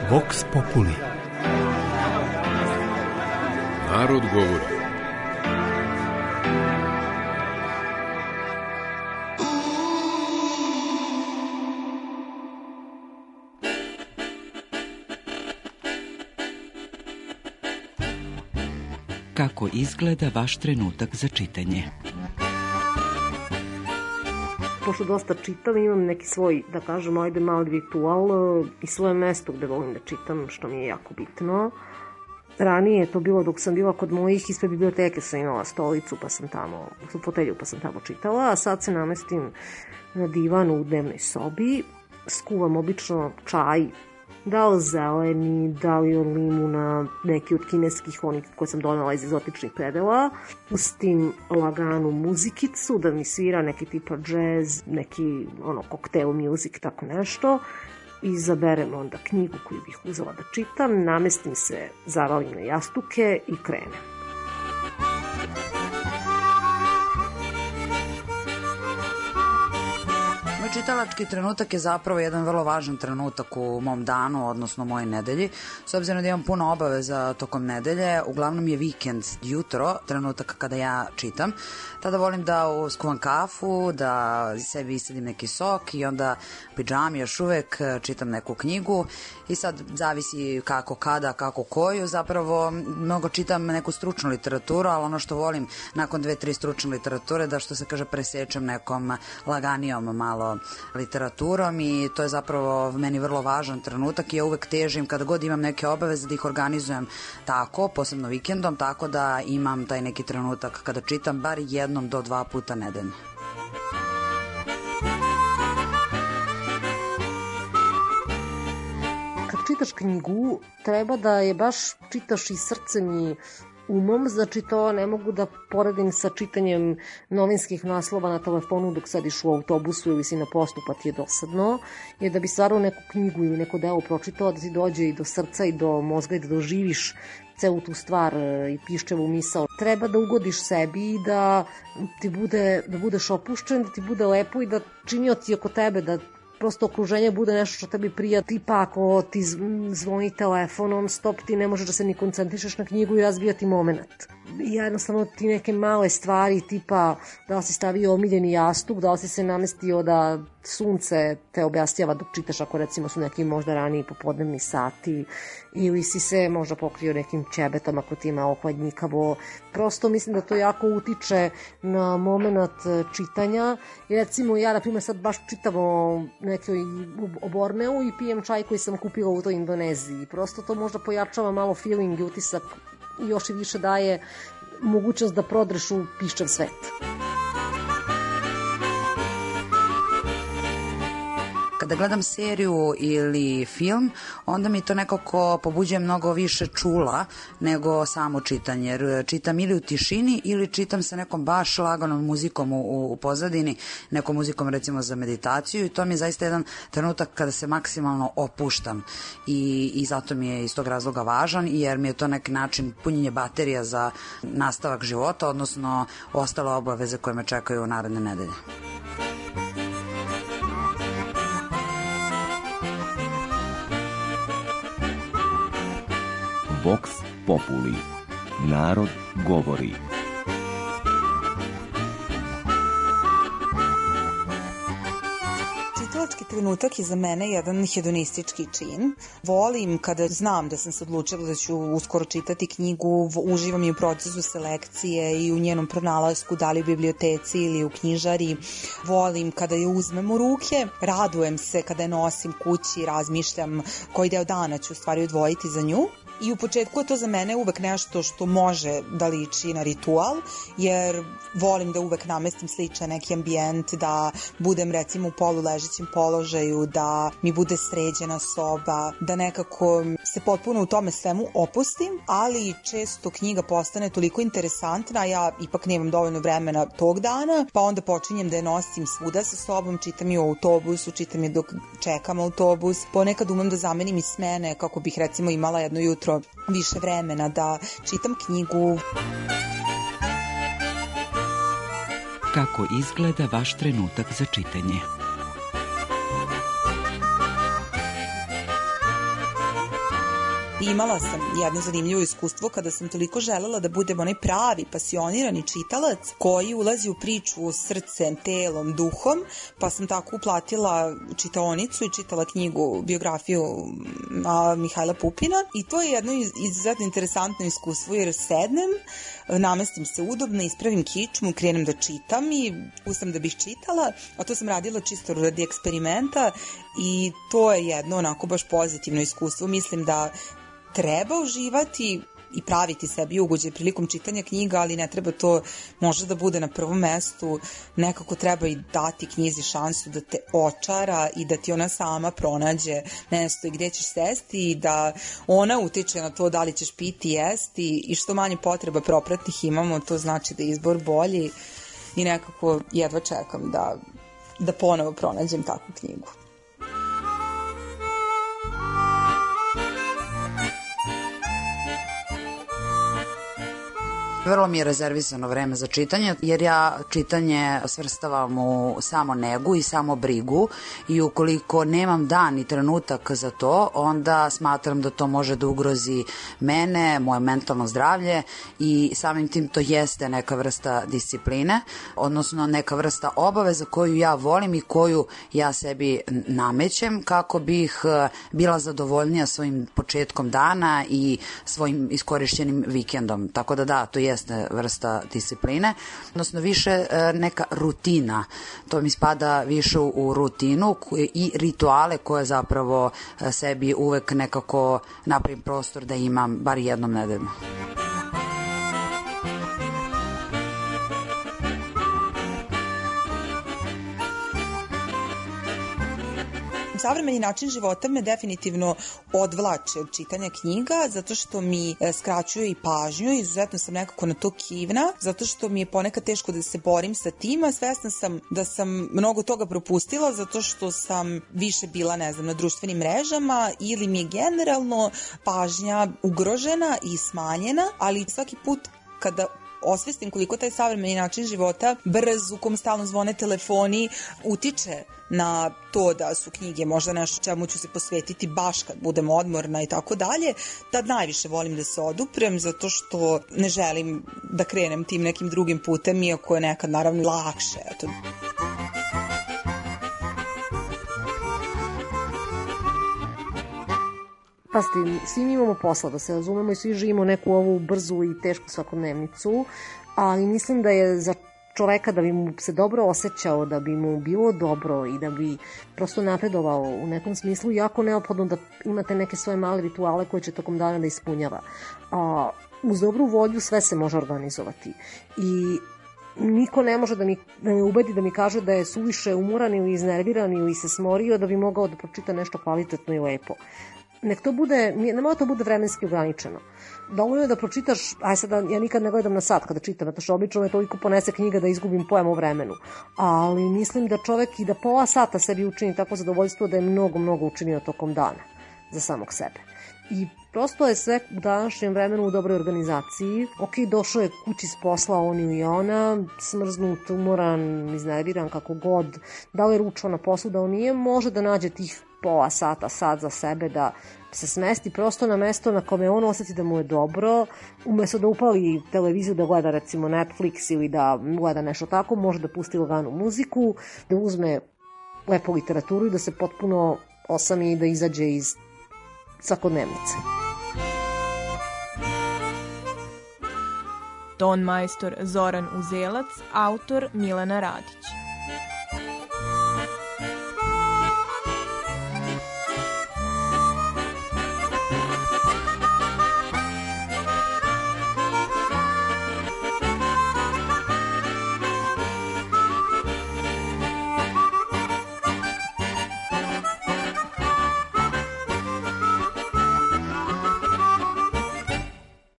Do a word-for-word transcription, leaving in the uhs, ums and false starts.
Vox Populi. Narod govori. Kako izgleda vaš trenutak za čitanje? Pošto dosta čitam, imam neki svoj, da kažem, ajde malo ritual i svoje mesto gde volim da čitam, što mi je jako bitno. Ranije je to bilo dok sam bila kod mojih, ispred biblioteke sam imala stolicu, pa sam tamo, fotelju, pa sam tamo čitala, a sad se namestim na divanu u dnevnoj sobi, skuvam obično čaj, da li zeleni, da li od limuna, neki od kineskih, onih koje sam donela iz egzotičnih predela. Pustim laganu muzikicu, da mi svira neki tipa džez, neki ono, koktel music, tako nešto. Izaberem onda knjigu koju bih uzela da čitam, namestim se, zavalim na jastuke i krenem. Čitalački trenutak je zapravo jedan vrlo važan trenutak u mom danu, odnosno mojoj nedelji. S obzirom da imam puno obaveza tokom nedelje, uglavnom je vikend jutro, trenutak kada ja čitam. Tada volim da skuvam kafu, da sebi isadim neki sok i onda pidžami još uvek čitam neku knjigu. I sad zavisi kako, kada, kako koju. Zapravo mnogo čitam neku stručnu literaturu, ali ono što volim nakon dve, tri stručne literature da što se kaže presečem nekom laganijom malo literaturom i to je zapravo meni vrlo važan trenutak i ja uvek težim kada god imam neke obaveze da ih organizujem tako, posebno vikendom, tako da imam taj neki trenutak kada čitam bar jednom do dva puta nedeljno. Kad čitaš knjigu, treba da je baš čitaš i srcem i umom, znači to ne mogu da poredim sa čitanjem novinskih naslova na telefonu dok sediš u autobusu ili si na poslu pa ti je dosadno, jer da bi stvarno neku knjigu ili neko delo pročitao da ti dođe i do srca i do mozga i da doživiš celu tu stvar i piščevu misao. Treba da ugodiš sebi i da ti bude, da budeš opušten, da ti bude lepo i da činioci oko tebe, da prosto okruženje bude nešto što tebi prija, tipa ako ti zvoni telefonom stop, ti ne možeš da se ni koncentrišeš na knjigu i razbijati moment. Jednostavno ti neke male stvari tipa da li si stavio omiljeni jastuk, da li si se namestio da sunce te objasnjava dok čitaš ako recimo su neki možda raniji popodnevni sati ili si se možda pokrio nekim ćebetom ako ti ima ohladnjikavo. Prosto mislim da to jako utiče na moment čitanja. I recimo ja na primjer sad baš čitam o nekoj o Borneu i pijem čaj koji sam kupila u toj Indoneziji. Prosto to možda pojačava malo feeling i utisak i još i više daje mogućnost da prodreš u piščev svet. Kada gledam seriju ili film, onda mi to nekako pobuđuje mnogo više čula nego samo čitanje. Jer čitam ili u tišini ili čitam sa nekom baš laganom muzikom u, u pozadini, nekom muzikom recimo za meditaciju i to mi je zaista jedan trenutak kada se maksimalno opuštam i, i zato mi je iz tog razloga važan jer mi je to neki način punjenje baterija za nastavak života, odnosno ostale obaveze koje me čekaju u naredne nedelje. Vox Populi. Narod govori. Čitalački trenutak je za mene jedan hedonistički čin. Volim kada znam da sam se odlučila da ću uskoro čitati knjigu, uživam i u procesu selekcije i u njenom pronalasku, da li u biblioteci ili u knjižari. Volim kada je uzmem u ruke, radujem se kada je nosim kući, razmišljam koji deo dana ću u stvari odvojiti za nju. I u početku je to za mene uvek nešto što može da liči na ritual, jer volim da uvek namestim sličan neki ambijent, da budem recimo u poluležećem položaju, da mi bude sređena soba, da nekako se potpuno u tome svemu opustim, ali često knjiga postane toliko interesantna, ja ipak nemam dovoljno vremena tog dana, pa onda počinjem da je nosim svuda sa sobom, čitam je u autobusu, čitam je dok čekam autobus, ponekad umem da zamenim i smene kako bih recimo imala jedno jutro više vremena da čitam knjigu. Kako izgleda vaš trenutak za čitanje? Imala sam jedno zanimljivo iskustvo kada sam toliko želela da budem onaj pravi, pasionirani čitalac koji ulazi u priču srcem, telom, duhom, pa sam tako uplatila čitaonicu i čitala knjigu, biografiju a, Mihajla Pupina i to je jedno izuzetno interesantno iskustvo jer sednem, namestim se udobno, ispravim kičmu, krenem da čitam i pustam da bih čitala, a to sam radila čisto radi eksperimenta i to je jedno onako baš pozitivno iskustvo. Mislim da treba uživati i praviti sebi ugođaj prilikom čitanja knjiga, ali ne treba to možda da bude na prvom mestu, nekako treba i dati knjizi šansu da te očara i da ti ona sama pronađe mesto i gde ćeš sesti i da ona utiče na to da li ćeš piti, jesti i što manje potreba propratnih imamo, to znači da je izbor bolji i nekako jedva čekam da, da ponovo pronađem takvu knjigu. Vrlo mi je rezervisano vreme za čitanje, jer ja čitanje svrstavam u samo negu i samo brigu i ukoliko nemam dan i trenutak za to, onda smatram da to može da ugrozi mene, moje mentalno zdravlje i samim tim to jeste neka vrsta discipline, odnosno neka vrsta obaveza koju ja volim i koju ja sebi namećem kako bih bila zadovoljnija svojim početkom dana i svojim iskorišćenim vikendom. Tako da da, to je jeste vrsta discipline, odnosno više neka rutina. To mi spada više u rutinu i rituale koje zapravo sebi uvek nekako napravim prostor da imam bar jednom nedeljno. Savremeni način života me definitivno odvlače od čitanja knjiga zato što mi skraćuje i pažnju, izuzetno sam nekako na to kivna, zato što mi je ponekad teško da se borim sa tim, a svesna sam da sam mnogo toga propustila zato što sam više bila, ne znam, na društvenim mrežama ili mi je generalno pažnja ugrožena i smanjena, ali svaki put kada osvestim koliko taj savremeni način života brz, u kom stalno zvone telefoni, utiče na to da su knjige možda nešto čemu ću se posvetiti baš kad budem odmorna i tako dalje, tad najviše volim da se oduprem zato što ne želim da krenem tim nekim drugim putem, iako je nekad naravno lakše. Eto. Pasti, svi mi imamo posla, da se razumemo i svi živimo neku ovu brzu i tešku svakodnevnicu, ali mislim da je za čoveka da bi mu se dobro osjećao, da bi mu bilo dobro i da bi prosto napredovao u nekom smislu, jako neophodno da imate neke svoje male rituale koje će tokom dana da ispunjava. A, uz dobru volju sve se može organizovati i niko ne može da mi, da me ubedi da mi kaže da je suviše umoran ili iznerviran ili se smorio da bi mogao da pročita nešto kvalitetno i lepo. Nek to bude, ne mora to bude vremenski ograničeno. Dovoljno je da pročitaš, aj sad, ja nikad ne gledam na sat kada čitam, zato što obično me toliko ponese knjiga da izgubim pojam o vremenu. Ali mislim da čovek i da pola sata sebi učini tako zadovoljstvo da je mnogo, mnogo učinio tokom dana za samog sebe. I prosto je sve u današnjem vremenu u dobroj organizaciji. Ok, došao je kući s posla on ili ona, smrznut, umoran, iznerviran, kako god, da li je ručao na poslu, da on nije, može da nađe tih pola sata, sat za sebe, da se smesti prosto na mesto na kome on osjeti da mu je dobro, umesto da upali televiziju da gleda recimo Netflix ili da gleda nešto tako, može da pusti laganu muziku, da uzme lepu literaturu i da se potpuno osami i da izađe iz svakodnevnice. Ton majstor Zoran Uzelac, autor Milena Radić.